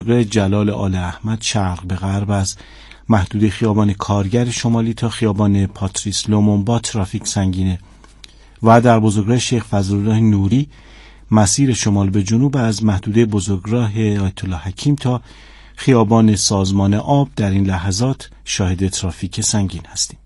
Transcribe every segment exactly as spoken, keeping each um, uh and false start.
بزرگراه جلال آل احمد شرق به غرب از محدوده خیابان کارگر شمالی تا خیابان پاتریس لومونبا ترافیک سنگینه و در بزرگراه شیخ فضلالله نوری مسیر شمال به جنوب از محدوده بزرگراه آیت الله حکیم تا خیابان سازمان آب در این لحظات شاهد ترافیک سنگین هستیم.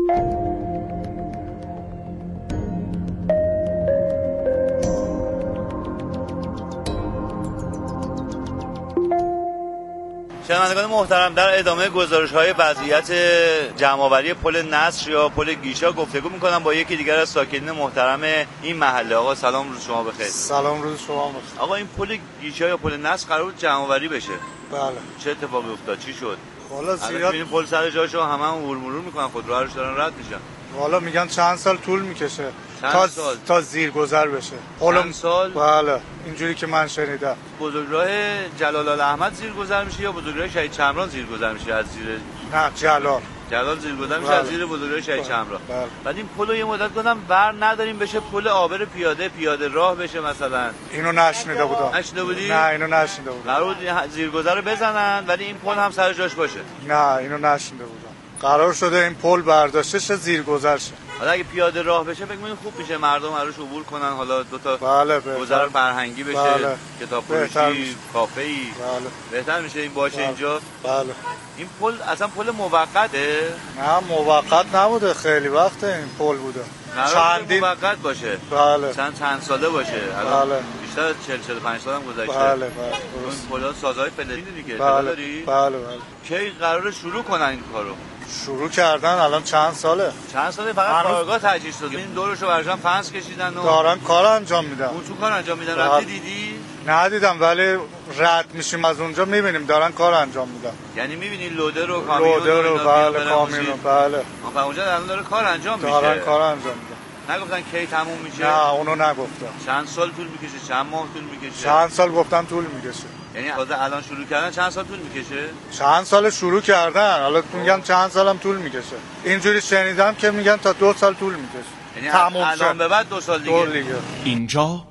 شنوندگان محترم، در ادامه گزارش‌های وضعیت جمع‌آوری پل نصر یا پل گیشا گفتگو می‌کنم با یکی دیگر از ساکنین محترم این محله. آقا سلام، روز شما بخیر. سلام، روز شما بخیر. آقا این پل گیشا یا پل نصر قرار بود جمع‌آوری بشه. بله. چه اتفاقی افتاد؟ چی شد؟ والا زیاد این پل سر جاشو همه هم مرور می‌کنن، خودروهاش دارن رد میشن. والا میگن چند سال طول میکشه تا سال؟ تا زیرگذر بشه. چند سال؟ بله، اینجوری که من شنیدم. بزرگراه جلال آل احمد زیرگذر میشه یا بزرگراه شهید چمران زیرگذر میشه از زیر؟ نه، جلال. جلال زیرگذر میشه بله. از زیر بزرگراه شهید چمران. بله. بعد این پلو یه مدت گفتم بر نداریم بشه پل عابر پیاده پیاده راه بشه مثلا. اینو نشنیده بودم. نشنیده بودی؟ نه، اینو نشنیده بودم. قرار بود زیرگذر رو بزنن ولی این پل هم سر جاش باشه. نه، اینو نشنیده بودم. قرار شده این پل برداشته شه، زیرگذر شه. حالا اگه پیاده راه بشه فکر می‌کنم خوب میشه، مردم ازش عبور کنن، حالا دو تا بله گذر فرهنگی بشه، بله. کتاب فروشی، کافه‌ای. بله. بهتر میشه این باشه. بله. اینجا. بله. این پل اصلا پل موقته؟ نه، موقت نبوده، خیلی وقته این پل بوده. چندین موقت باشه. بله. چند چند ساله باشه. بله. بیشتر از چهل چهل و پنج سال هم گذشته. بله بله. این پل‌ها سازهای فلزی دیگه. بله. داری؟ بله بله. کی قراره شروع کنن این کارو؟ شروع کردن الان چند ساله؟ چند ساله فقط کارگاه تجهیز شده. این دورشو برشان فنس کشیدن و دارن کار انجام میدن. اون تو کار انجام میدن. رفتی دیدی؟ ندیدم ولی رد میشیم از اونجا میبینیم دارن کار انجام میدن. یعنی میبینی لودر و کامیون لودر و بله کامیون و بله. آقا اونجا الان داره کار انجام میشه. دارن کار انجام میدن. نگفتن کی تموم میشه؟ نه، اونو نگفتن. چند سال طول میکشه؟ چند ماه طول میکشه؟ چند سال گفتن طول میکشه. یعنی تازه الان شروع کردن چند سال طول میکشه؟ چند سال شروع کردن، حالا میگن چند سالم طول میکشه. اینجوری شنیدم که میگن تا دو سال طول میکشه. یعنی تموم الان به بعد دو سال دیگه. دیگه. اینجا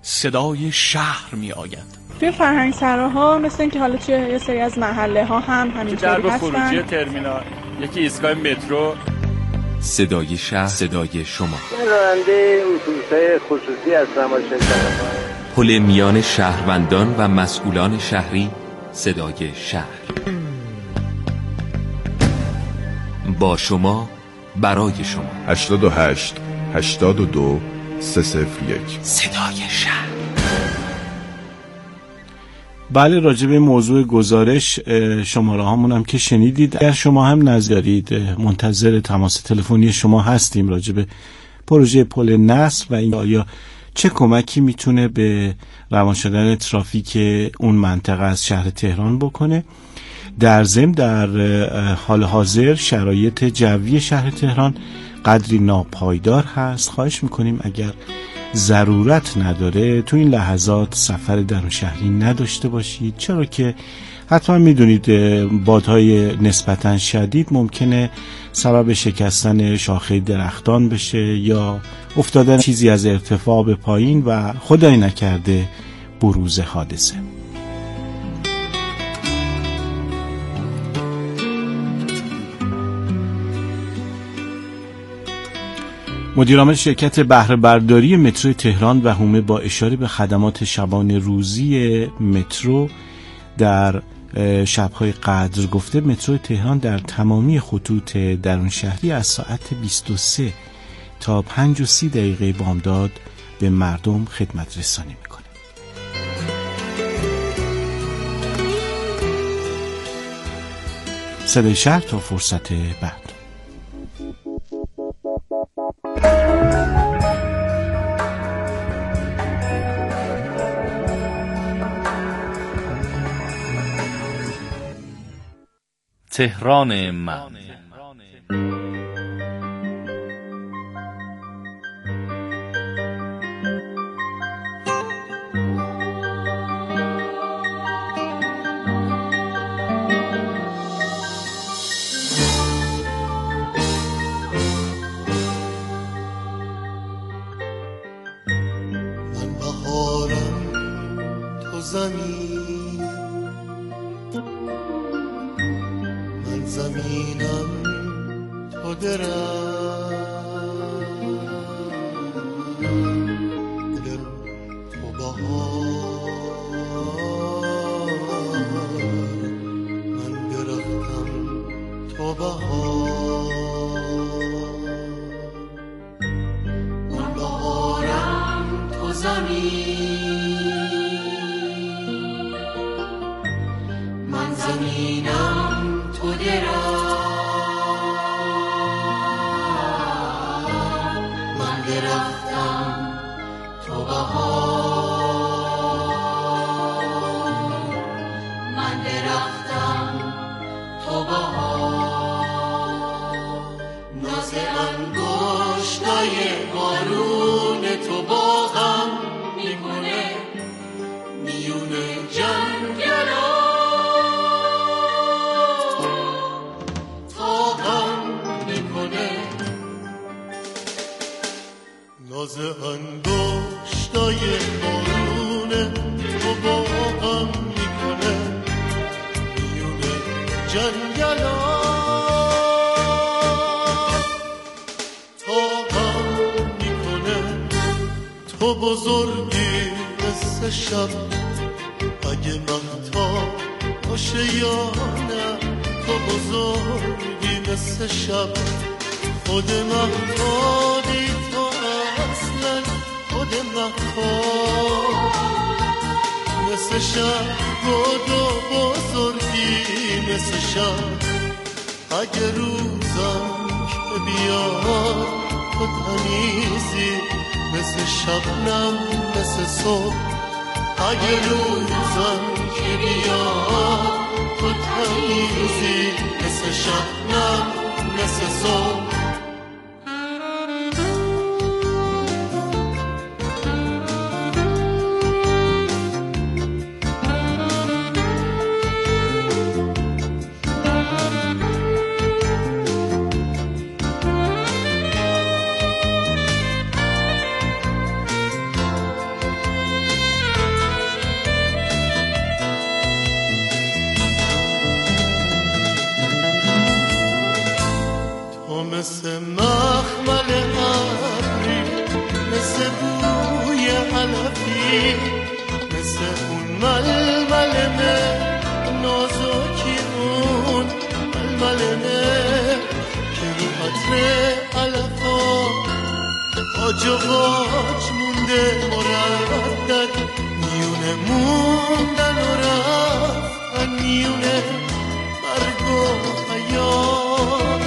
صدای شهر میآید. توی فرهنگسراها مثل اینکه حالا توی یه سری از محله ها هم همینطوری هستن. خروجی ترمینال، یکی ایستگاه مترو. صدای شهر، صدای شما. من راننده اتوبوس‌های خصوصی هستم و شرکت پل میان شهروندان و مسئولان شهری، صدای شهر. با شما، برای شما. هشتاد و هشت هشتاد و دو سه صفر یک. صدای شهر. بله، راجع به موضوع گزارش شماره هامون هم که شنیدید. اگر شما هم نظر دارید منتظر تماس تلفنی شما هستیم راجع به پروژه پل نصر و این آیا چه کمکی میتونه به روان شدن ترافیک اون منطقه از شهر تهران بکنه. در ضمن در حال حاضر شرایط جوی شهر تهران قدری ناپایدار هست. خواهش میکنیم اگر ضرورت نداره تو این لحظات سفر درون شهری نداشته باشید، چرا که حتما میدونید بادهای نسبتا شدید ممکنه سبب شکستن شاخه درختان بشه یا افتادن چیزی از ارتفاع به پایین و خدای نکرده بروز حادثه. مدیرعامل شرکت بهره برداری مترو تهران و هومه با اشاره به خدمات شبانه روزی مترو در شب‌های قدر گفته مترو تهران در تمامی خطوط درون شهری از ساعت بیست و سه تا پنج و سی دقیقه بامداد به مردم خدمت رسانی میکنه. صدای شهر تا فرصت بعد. تهران من. من بهارم تو زمین زمینم تو درم دل تو بهار من درختم تو بهار من بهارم تو زمین من زمینم تو درم من درختم تو بهار من درختم تو بهار ناز انگشتای بارون تو باغم میکنه میون جنگلا تاغم میکنه ناز انگشتای بارون تو باغم میکنه میون جنگلا تاغم میکنه تو بزرگی مثل شب اگه مهتاب باشه یا نه تو بزرگی مثل شب خود مهتابی تو اصلا خود مهتاب مثل شب خود و بزرگی مثل شب اگه روزم که بیاد تو تمیزی مثل شبنم مثل صبح اگه روزم که بیاد تو تمیزی مثل شبنم مثل صبح مثل مخمل ابری مثل بوی علفی مثل اون ململمه نازکی اون ململمه که رو عطر علفا آج و باج مونده مردد میونه موندن و رفتن میونه مرگ و حیات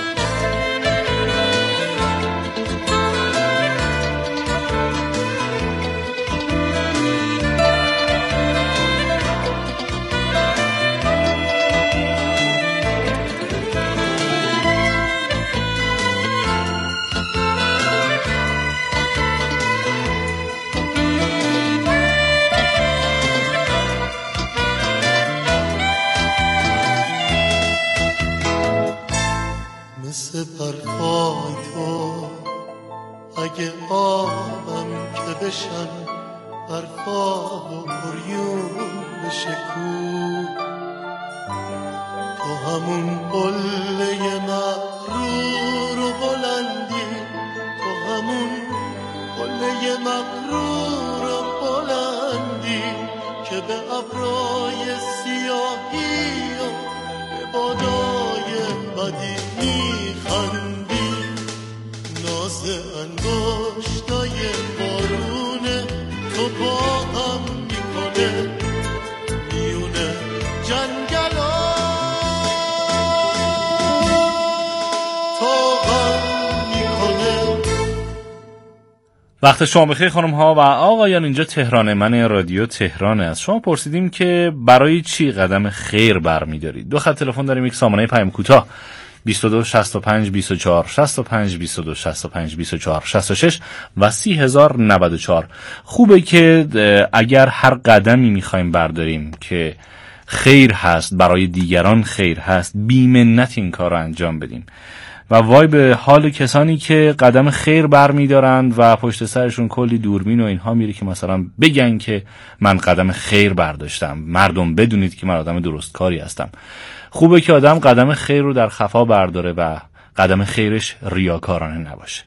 مثل برفای تو اگه آبم که بشن برفا و قریون بشه کو تو همون قله مغرور و بلندی تو همون قله مغرور و بلندی که به ابرای سیاهی و به بادای بدی میخندی ناز انگشتای بارون تو باغم میکنه میونه جنگلا تاغم میکنه. وقت شما بخیر خانم ها و آقایان، اینجا تهران، من رادیو تهران. از شما پرسیدیم که برای چی قدم خیر برمی‌دارید. دو خط تلفن داریم، یک سامانه پیام کوتاه بیست و دو شصت و پنج بیست و چهار شصت و پنج بیست و دو شصت و پنج بیست و چهار شصت و شش و سی هزار و نود و چهار. خوبه که اگر هر قدمی میخوایم برداریم که خیر هست، برای دیگران خیر هست، بی منت این کار رو انجام بدیم. و وای به حال کسانی که قدم خیر برمیدارند و پشت سرشون کلی دوربین و اینها میره که مثلا بگن که من قدم خیر برداشتم، مردم بدونید که من آدم درست کاری هستم. خوبه که آدم قدم خیر رو در خفا برداره و قدم خیرش ریاکارانه نباشه.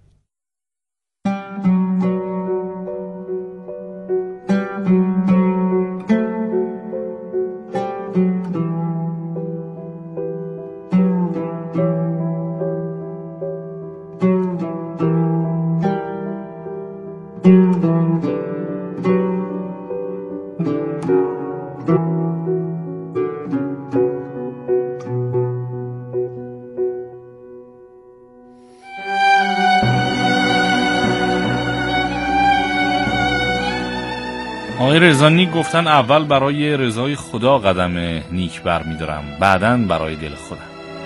آقای رضا نیک گفتن اول برای رضای خدا قدم نیک برمی‌دارم، بعداً برای دل خودم.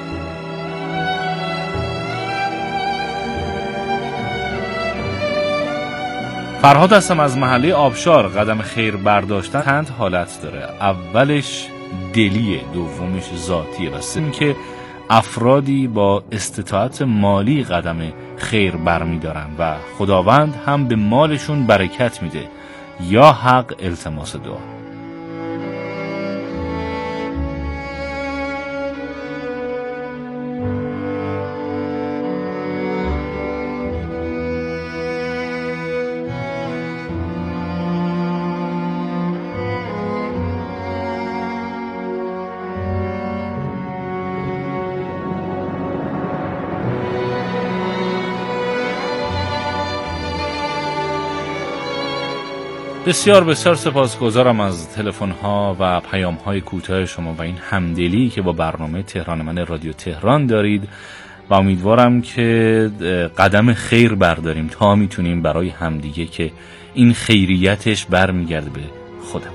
فرهاد هستم از محله آبشار. قدم خیر برداشتن چند حالت داره. اولش دلیه، دومش ذاتیه و سوم که افرادی با استطاعت مالی قدم خیر برمی‌دارن و خداوند هم به مالشون برکت میده. یا حق التماس دعا. بسیار بسیار سپاسگزارم از تلفن‌ها و پیام‌های کوتاه شما و این همدلی که با برنامه تهران من رادیو تهران دارید و امیدوارم که قدم خیر برداریم تا میتونیم برای همدیگه که این خیریتش برمیگرده به خودم.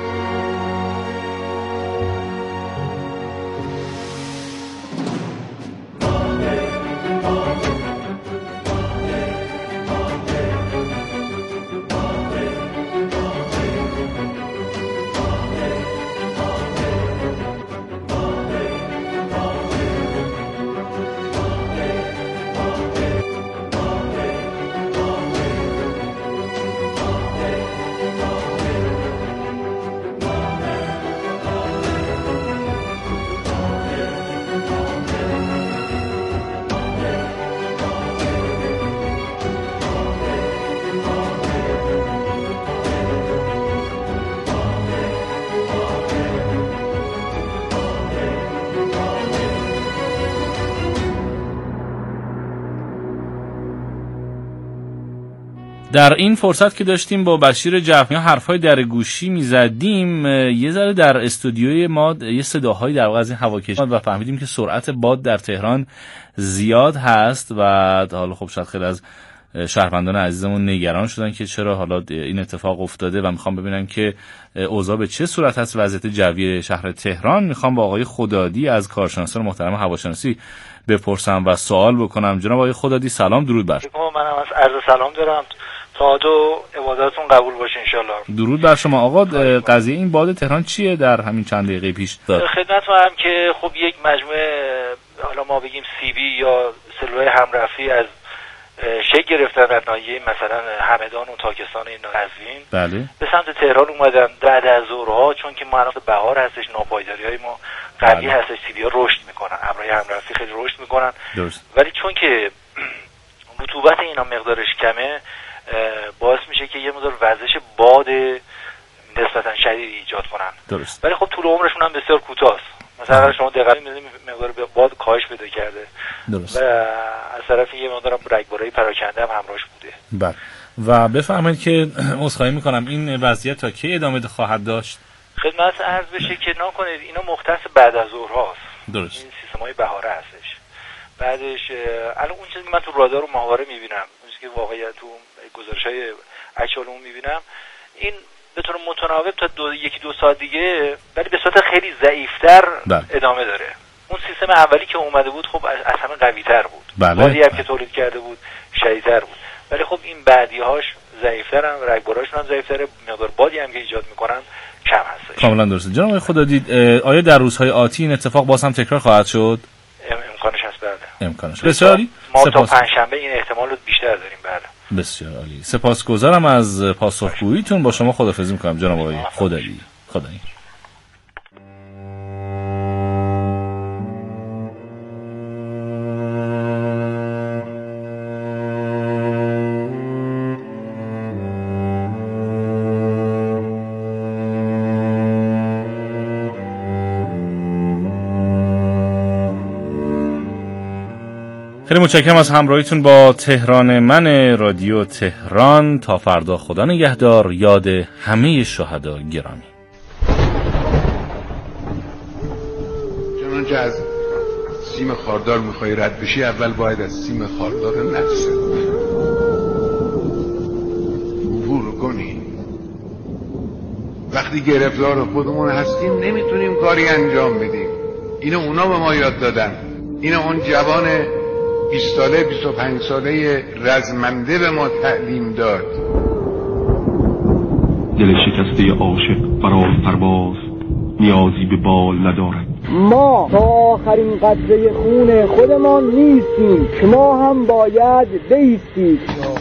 در این فرصت که داشتیم با بشیر جعفری حرفای در گوشی میزدیم، یه ذره در استودیوی ما یه صداهایی در واقع از این هواکش و فهمیدیم که سرعت باد در تهران زیاد هست و حالا خب شاید خیلی از شهروندان عزیزمون نگران شدن که چرا حالا این اتفاق افتاده و میخوام ببینم که اوضاع به چه صورت هست وضعیت جوی شهر تهران. میخوام با آقای خدادی از کارشناسان محترم هواشناسی بپرسم و سوال بکنم. جناب آقای خدادی سلام، درود بر شما. منم از عرض سلام دارم، تا دو عبادتتون قبول باشه انشالله. درود بر شما. آقا قضیه این باد تهران چیه در همین چند دقیقه پیش داد؟ خدمتتون هم که خب یک مجموعه حالا ما بگیم سی بی یا سلولای همرفتی از شکل گرفتن در ناحیه مثلا همدان و تاکستان این قزوین بله به سمت تهران اومدن بعد از ظهرها، چون که ما بهار هستش، ناپایداری های ما قوی بله. هستش، سی بی ها رشد میکنن، ابرهای همرفتی خیلی رشد میکنن درست. ولی چون که رطوبت اینا مقدارش کمه باعث میشه که یه مقدار وزش باد نسبتا شدید ایجاد کنن درست. ولی خب طول عمرشون هم بسیار کوتاست. مثلا شما دقیقاً می‌بینید مقدار باد کاهش پیدا کرده درست. و از طرف یه مقدار رگبارای پراکنده هم همراهش بوده. بله. و بفرمایید که عذرخواهی میکنم این وضعیت تا کی ادامه خواهد داشت؟ خدمت عرض بشه که نکنید اینا مختص بعد از ظهر هاست. درست. این سیستم‌های بهاره هستش. بعدش الان اون چیزی که من تو رادار و ماهواره می‌بینم، اون چیزی که واقعا تو گزارش‌های اکچوالمون می‌بینم، این به طور متناوب تا دو، یکی دو ساعت دیگه ولی به صورت خیلی ضعیف‌تر ادامه داره. اون سیستم اولی که اومده بود خب از همه قوی‌تر بود. بله. بادی هم که تولید کرده بود شدیدتر بود. ولی خب این بعدی‌هاش ضعیف‌ترن، رگباراشون هم ضعیف‌تره، مقدار بادی هم که ایجاد می‌کنن کم هستش. کاملا درسته. جناب خدا دید آیا در روزهای آتی این اتفاق باز هم تکرار خواهد شد؟ امکانش هست بله. امکانش. بسیاری ما تا پنجشنبه این احتمال رو بیشتر داریم. بله بسیار عالی. سپاسگزارم از پاسخگوییتون. با شما خداحافظی می‌کنم جناب آقای خدایی. خدایی. خیلی متشکرم از همراهیتون با تهران من رادیو تهران. تا فردا خدا نگهدار. یاد همه شهدا گرامی. چنانچه از سیم خاردار میخوای رد بشی، اول باید از سیم خاردار نفست عبور کنی. وقتی گرفتار خودمون هستیم نمیتونیم کاری انجام بدیم. اینو اونا به ما یاد دادن. اینو اون جوان بیست ساله بیست و پنج ساله رزمنده به ما تعلیم داد. دل شکسته عاشق برای پرواز نیازی به بال ندارد. ما تا آخرین قطره خون خودمان نیستیم، شما هم باید بایستید.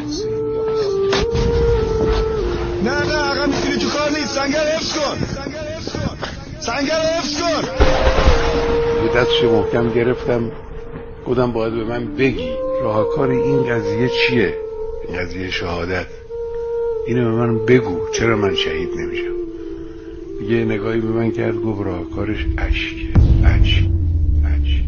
نه نه آقا میتونی تو کار نیست. سنگر حفظ کن، سنگر حفظ کن. به دستش محکم گرفتم، گفتم باید به من بگی راهکار این قضیه چیه، این قضیه شهادت. اینو به من بگو، چرا من شهید نمیشم. دیگه نگاهی به من کرد، گفت راهکارش اشکه. اشک اشک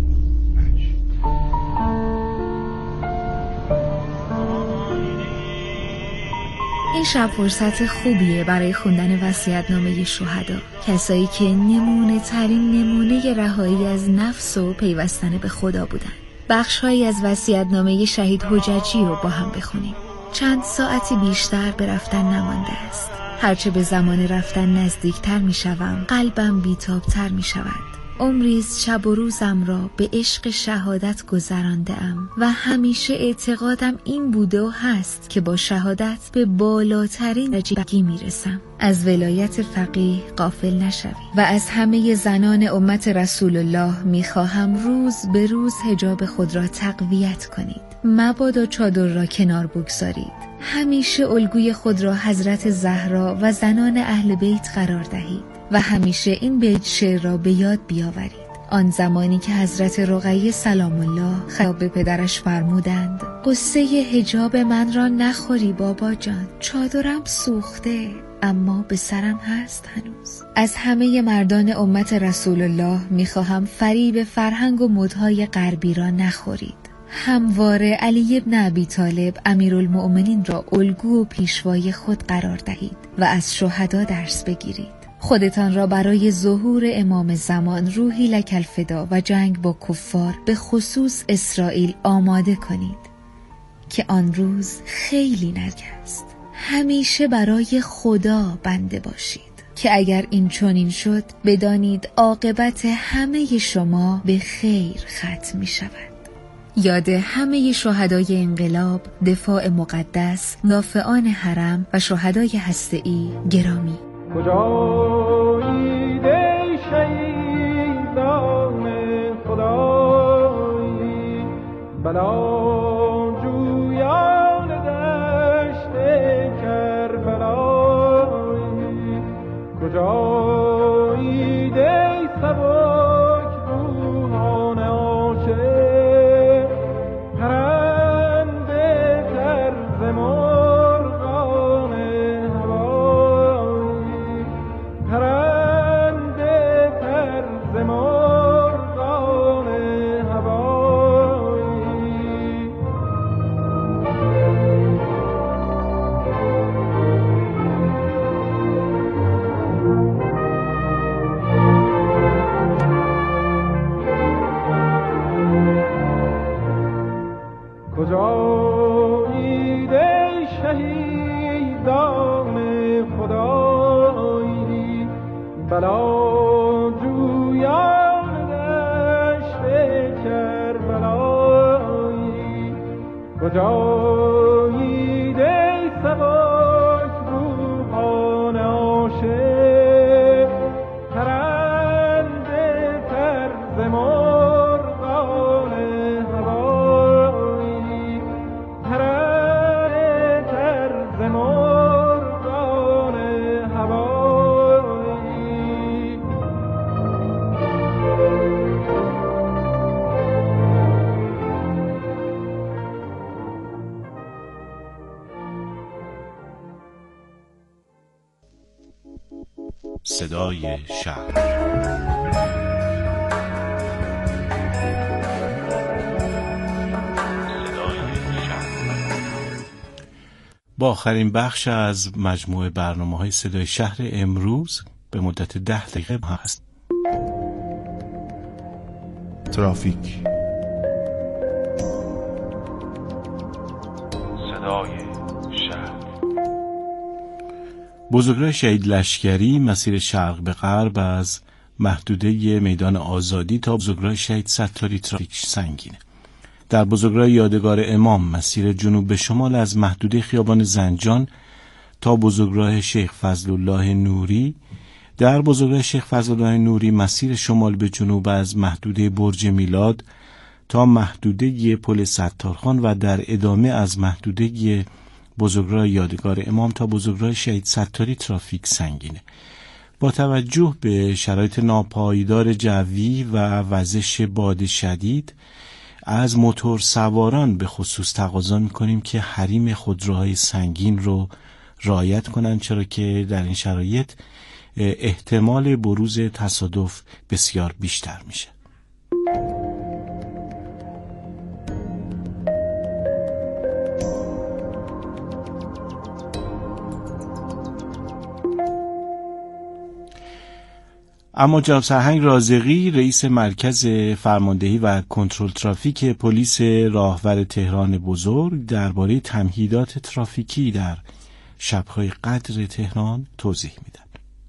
این شب فرصت خوبیه برای خوندن وصیت‌نامه شهدا، کسایی که نمونه ترین نمونه رهایی از نفس و پیوستن به خدا بودن. بخش‌هایی از وصیت‌نامه شهید حججی رو با هم بخونیم. چند ساعتی بیشتر به رفتن نمانده است. هرچه به زمان رفتن نزدیکتر می‌شوم، قلبم بی‌تاب‌تر می‌شود. عمریست شب و روزم را به عشق شهادت گذرانده‌ام و همیشه اعتقادم این بوده و هست که با شهادت به بالاترین درجه میرسم. از ولایت فقیه غافل نشوید و از همه زنان امت رسول الله میخواهم روز به روز حجاب خود را تقویت کنید. مبادا چادر را کنار بگذارید. همیشه الگوی خود را حضرت زهرا و زنان اهل بیت قرار دهید و همیشه این بیت شعر را به یاد بیاورید. آن زمانی که حضرت رقیه سلام الله خطاب به پدرش فرمودند: قصه حجاب من را نخوری بابا جان، چادرم سوخته اما به سرم هست هنوز. از همه مردان امت رسول الله میخواهم فریب فرهنگ و مدهای غربی را نخورید. همواره علی ابن ابی طالب امیرالمؤمنین را الگو و پیشوای خود قرار دهید و از شهدا درس بگیرید. خودتان را برای ظهور امام زمان روحی لک الفدا و جنگ با کفار به خصوص اسرائیل آماده کنید که آن روز خیلی نزدیک است. همیشه برای خدا بنده باشید که اگر این چنین شد بدانید عاقبت همه شما به خیر ختم می شود. یاد همه شهدای انقلاب، دفاع مقدس، دافعان حرم و شهدای هسته‌ای گرامی. کجایید ای شهیدان خدایی، بلا جویان دشت کربلایی، کجایید ای سبک روحان عاشق، پرنده طرز مرغان هوایی، پرنده طرز مرغان هوایی. کجایید ای شهیدان خدایی، بلا جویان دشت کربلایی، کجایید ای سبک روحان عاشق، پرنده طرز مرغان هوایی. صدای شهر. با آخرین بخش از مجموعه برنامه‌های صدای شهر امروز به مدت ده دقیقه هست. ترافیک، صدای شهر. بزرگراه شهید لشکری مسیر شرق به غرب از محدوده میدان آزادی تا بزرگراه شهید ستاری ترافیک سنگینه. در بزرگراه یادگار امام مسیر جنوب به شمال از محدوده خیابان زنجان تا بزرگراه شیخ فضلالله نوری، در بزرگراه شیخ فضلالله نوری مسیر شمال به جنوب از محدوده برج میلاد تا محدوده پل ستارخان و در ادامه از محدوده بزرگراه یادگار امام تا بزرگراه شهید ستاری ترافیک سنگینه. با توجه به شرایط ناپایدار جوی و وزش باد شدید از موتور سواران به خصوص تقاضا می‌کنیم که حریم خودروهای سنگین رو رعایت کنند، چرا که در این شرایط احتمال بروز تصادف بسیار بیشتر میشه. اما جناب سرهنگ رازقی رئیس مرکز فرماندهی و کنترل ترافیک پلیس راهور تهران بزرگ درباره تمهیدات ترافیکی در شب‌های قدر تهران توضیح میدن.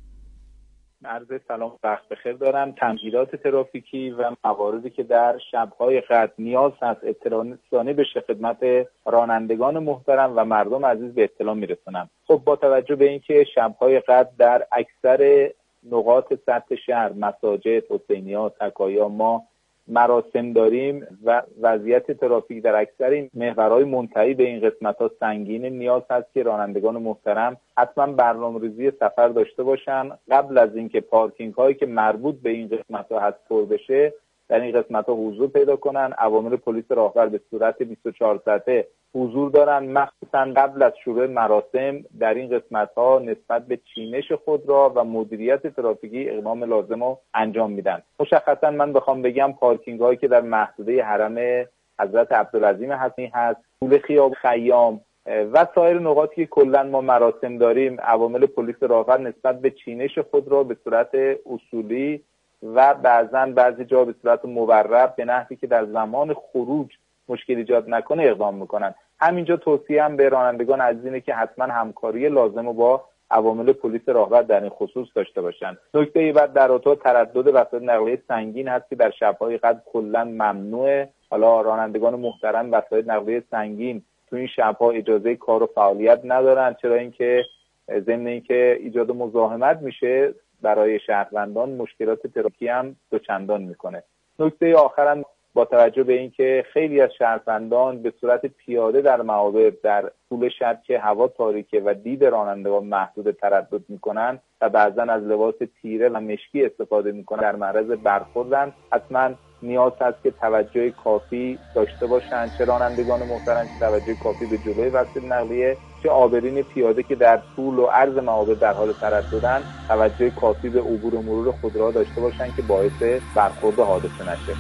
عرض سلام وقت بخیر دارم. تمهیدات ترافیکی و مواردی که در شب‌های قدر نیاز هست اطلاع رسانی بشه خدمت رانندگان محترم و مردم عزیز به اطلاع میرسونم. خب با توجه به اینکه شب‌های قدر در اکثر نقاط سطح شهر، مساجد، حسینیات، تکایا ما مراسم داریم و وضعیت ترافیک در اکثر این محورهای منتهی به این قسمت‌ها سنگینه، نیاز هست که رانندگان محترم حتما برنامه‌ریزی سفر داشته باشن. قبل از اینکه پارکینگ هایی که مربوط به این قسمت‌ها هست پر بشه در این قسمت‌ها حضور پیدا کنن. اوامر پلیس راهور به صورت بیست و چهار ساعته حضور دارن، مخصوصا قبل از شروع مراسم در این قسمت‌ها نسبت به چینش خودرو و مدیریت ترافیکی اقدام لازم رو انجام میدن. مشخصا من بخوام بگم پارکینگ هایی که در محدوده حرم حضرت عبدالعظیم حسنی هست، طول خیابان خیام و سایر نقاطی که کلا ما مراسم داریم، عوامل پلیس راهور نسبت به چینش خودرو به صورت اصولی و بعضا بعضی جا به صورت مورب به نحوی که در زمان خروج مشکل ایجاد نکنه اقدام میکنن. همینجا توصیه هم به رانندگان عزیز اینه که حتما همکاری لازم رو با عوامل پلیس راهور در این خصوص داشته باشن. نکته بعد در رابطه تردد وسایل نقلیه سنگین هست که در شب‌های قدر کلا ممنوعه. حالا رانندگان محترم وسایل نقلیه سنگین تو این شب‌ها اجازه کار و فعالیت ندارن، چرا اینکه ضمن اینکه ایجاد مزاحمت میشه برای شهروندان مشکلات ترافیکی هم دوچندان میکنه. نکته آخرم با توجه به اینکه خیلی از شهروندان به صورت پیاده در معابر در طول شب که هوا تاریکه و دید رانندگان محدود تردد میکنن و بعضا از لباس تیره و مشکی استفاده میکنن در معرض برخوردن، حتما نیاز هست که توجه کافی داشته باشن، چه رانندگان محترم که توجه کافی به جلوی وسیله نقلیه، چه عابرین پیاده که در طول و عرض معابر در حال ترددن توجه کافی به عبور و مرور خودروها داشته باشن که باعث برخورد حادثه نشه.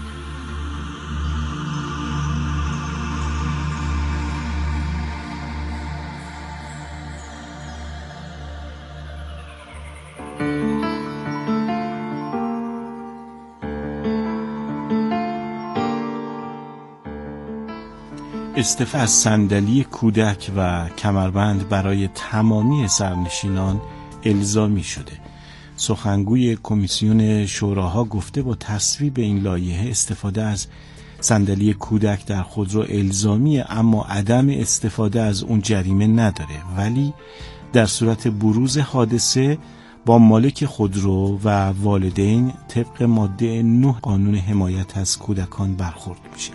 استفاده از صندلی کودک و کمربند برای تمامی سرنشینان الزامی شده. سخنگوی کمیسیون شوراها گفته با تصویب این لایحه استفاده از صندلی کودک در خودرو الزامیه، اما عدم استفاده از اون جریمه نداره، ولی در صورت بروز حادثه با مالک خودرو و والدین طبق ماده نه قانون حمایت از کودکان برخورد میشه.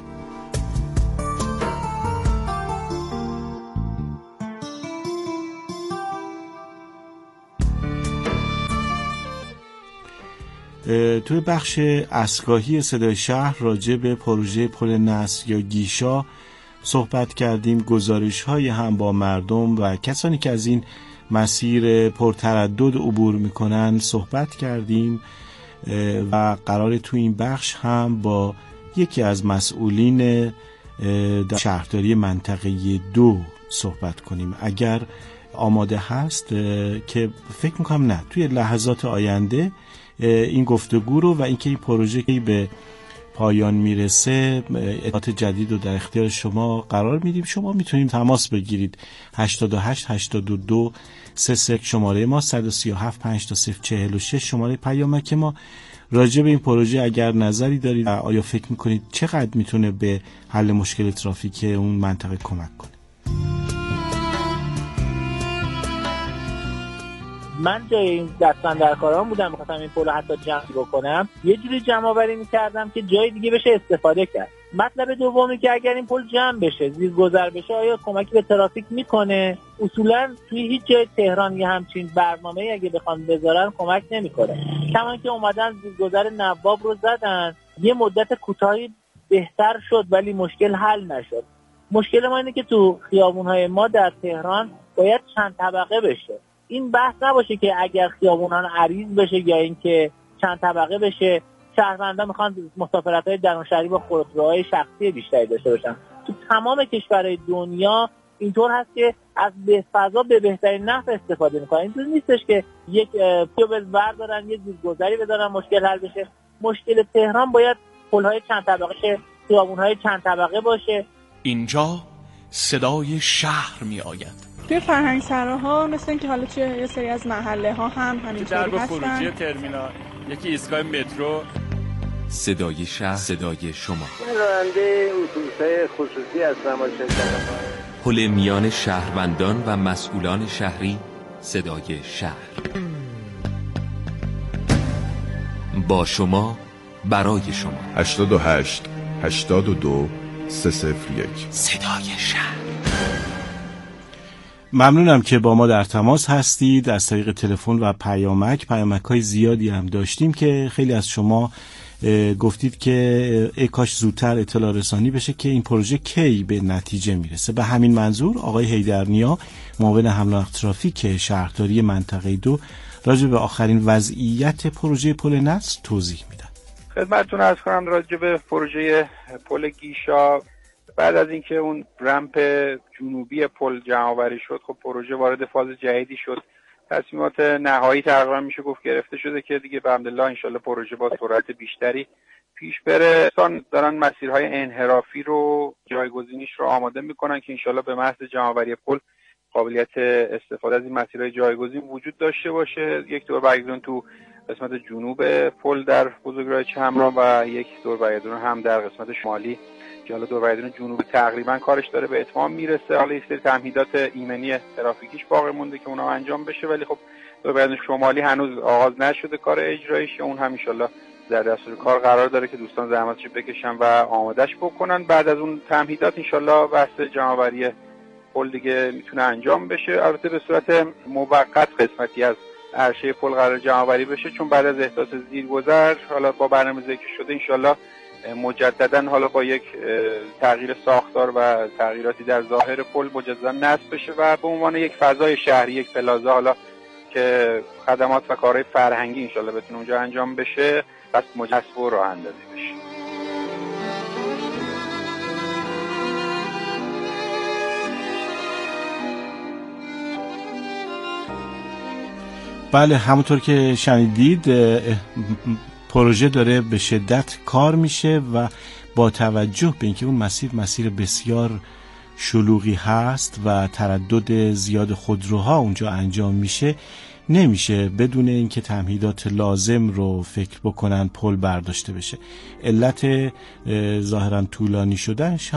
توی بخش اسکاهی صدای شهر راجع به پروژه پل نصر یا گیشا صحبت کردیم. گزارش های هم با مردم و کسانی که از این مسیر پرتردد عبور میکنن صحبت کردیم و قراره تو این بخش هم با یکی از مسئولین شهرداری منطقه دو صحبت کنیم. اگر آماده هست که فکر میکنم نه توی لحظات آینده این گفتگو رو و اینکه این پروژه که به پایان میرسه اطلاعات جدید رو در اختیار شما قرار میدیم. شما میتونید تماس بگیرید هشتاد و هشت هشتاد و دو سه سه شماره ما، صد و سی و هفت پنج تا صفر چهل و شش شماره پیامک ما. راجع به این پروژه اگر نظری دارید، آیا فکر میکنید چقدر میتونه به حل مشکل ترافیک اون منطقه کمک کنه؟ من جای این دستاندرکاران بودم، می‌خواستم این پولو حتی جمع بکنم، یه جوری جمع آوری می‌کردم که جای دیگه بشه استفاده کرد. مطلب دومی که اگر این پول جمع بشه، زیرگذر بشه، آیا کمکی به ترافیک میکنه؟ اصولا توی هیچ جای تهران یه همچین برنامه‌ای اگه بخوان بذارن کمک نمیکنه. کما که اومدن زیرگذر نواب رو زدن، یه مدت کوتاهی بهتر شد ولی مشکل حل نشد. مشکل ما اینه که تو خیابون‌های ما در تهران باید چند طبقه بشه. این بحث نباشه که اگر خیابونان عریض بشه یا اینکه چند طبقه بشه، شهروندان میخوان مسافرت‌های درون شهری با خودروهای شخصی بیشتری داشته باشن. تو تمام کشورهای دنیا اینطور هست که از به فضا به بهترین نحو استفاده میکنن. اینطور نیستش که یک پیوبل بردارن یه زیرگذری بذارن مشکل حل بشه. مشکل تهران باید پل‌های چند طبقه شه، خیابون‌های چند طبقه باشه. اینجا صدای شهر می آید. توی فرهنگ سراها مثل اینکه حالا توی یه سری از محله ها هم همینطوری هستن. درب خروجی ترمینال، یکی ایستگاه مترو. صدای شهر، صدای شما. من راننده اتوبوس‌های خصوصی هستم. پل میان شهروندان و مسئولان شهری، صدای شهر. با شما، برای شما. هشتاد و هشت هشتاد و دو سه صفر یک صدای شهر. ممنونم که با ما در تماس هستید از طریق تلفن و پیامک. پیامک های زیادی هم داشتیم که خیلی از شما گفتید که ای کاش زودتر اطلاع رسانی بشه که این پروژه کی به نتیجه میرسه. به همین منظور آقای حیدرنیا، معاون حمل و نقل ترافیک شهرداری منطقه دو، راجع به آخرین وضعیت پروژه پل نصر توضیح میدن. خدمتتون عرض کنم راجع به پروژه پل گیشا. بعد از اینکه اون رمپ جنوبی پل جمع‌آوری شد، خب پروژه وارد فاز جدیدی شد. تصمیمات نهایی تقریبا میشه گفت گرفته شده که دیگه به الحمدلله ان شاءالله پروژه با سرعت بیشتری پیش بره. دوستان دارن مسیرهای انحرافی رو جایگزینیش رو آماده میکنن که ان شاءالله به محض جمع‌آوری پل قابلیت استفاده از این مسیرهای جایگزین وجود داشته باشه. یک دور برگردون تو قسمت جنوب پل در بزرگراه چمران و یک دور برگردون هم در قسمت شمالی که حالا دور برگردون جنوبی تقریبا کارش داره به اتمام میرسه. حالا یک سری تمهیدات ایمنی ترافیکیش باقی مونده که اونها انجام بشه، ولی خب دور برگردون شمالی هنوز آغاز نشده کار اجرایش. اون هم ان شاءالله در دستور کار قرار داره که دوستان زحمتش بکشن و آمادهش بکنن. بعد از اون تمهیدات ان شاءالله بحث جمع‌آوری پل دیگه میتونه انجام بشه. البته به صورت موقت قسمتی از عرشه پل قرار جمع‌آوری بشه، چون بعد از احداث زیرگذر حالا با برنامه‌ریزی که شده ان شاءالله مجددا حالا با یک تغییر ساختار و تغییراتی در ظاهر پل مجددا نصب بشه و به عنوان یک فضای شهری، یک پلازا حالا که خدمات و کارهای فرهنگی ان شاءالله بتونه اونجا انجام بشه، بس مجسم و راه اندازی بشه. بله، همونطور که شنیدید پروژه داره به شدت کار میشه و با توجه به اینکه اون مسیر مسیر بسیار شلوغی هست و تردد زیاد خودروها اونجا انجام میشه، نمیشه بدون اینکه تمهیدات لازم رو فکر بکنن پل برداشته بشه. علت ظاهرا طولانی شدنش